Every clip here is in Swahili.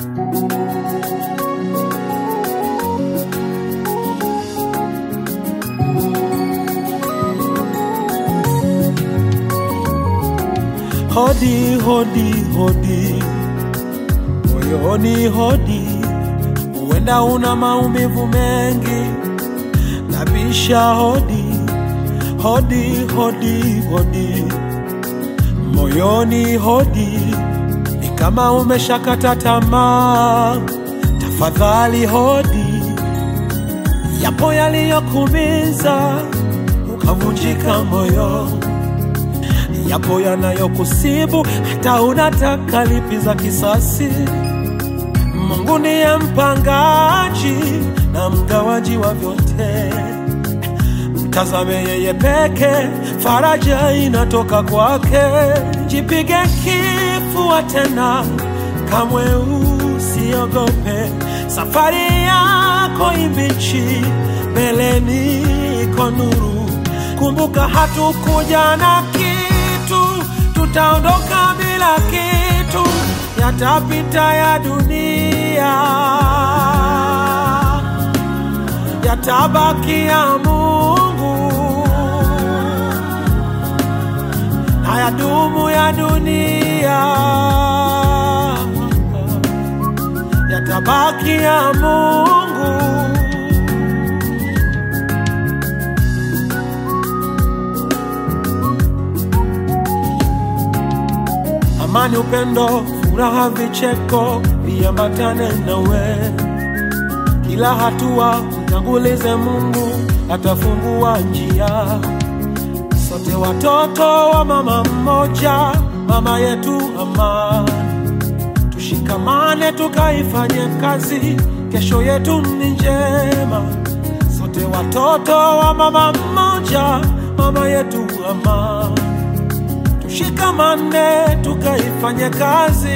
Hodi, hodi, hodi, moyoni hodi, huenda una maumivu mengi, nabisha hodi, hodi, hodi, hodi, moyoni hodi, ni kama umeshakata tamaa, tafadhali hodi, yapo yaliyokuumiza, ukavunjika moyo, yapo yanayokusibu hata unataka lipiza kisasi. Mungu ndiye mpangaji na mgawaji wa vyote, mtazame yeye peke, faraja inatoka kwake. Jipige kifua tena, kamwe usiogope, safari yako imbichi, mbeleni iko nuru. Kumbuka hatukuja na tutaondoka bila kitu, yatapita ya dunia, yatabaki ya Mungu, hayadumu ya dunia, yatabaki ya Mungu. Amani, upendo, furaha, vicheko viambatane nawe. Kila hatua mtangulize Mungu, atafungua njia. Sote watoto wa mama mmoja, mama yetu amani. Tushikamane tukaifanye kazi, kesho yetu ni njema. Sote watoto wa mama mmoja, mama yetu amani. Shikamane tukaifanye kazi.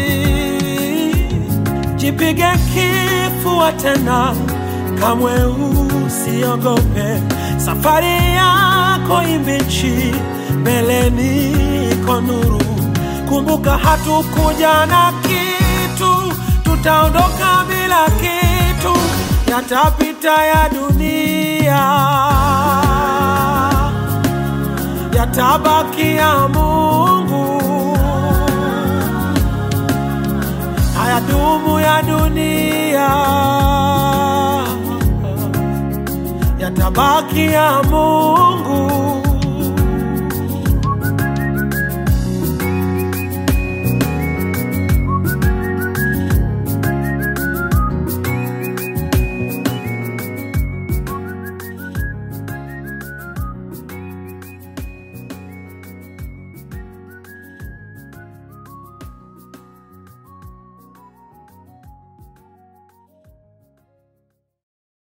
Jipige kifua tena, kamwe usiogope, safari yako imbichi, mbeleni iko nuru. Kumbuka hatukuja na kitu, tutaondoka bila kitu, yatapita ya dunia, yatabaki ya Mungu, hayadumu ya dunia, yatabaki ya Mungu.